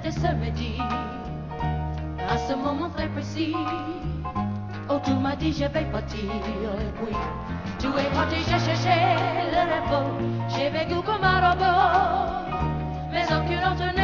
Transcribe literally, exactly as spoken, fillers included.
que se me dit à ce moment très précis. Oh, tu m'as dit je vais partir, et puis tu es parti, j'ai cherché le repos, j'ai vécu comme un robot, mais aucune autre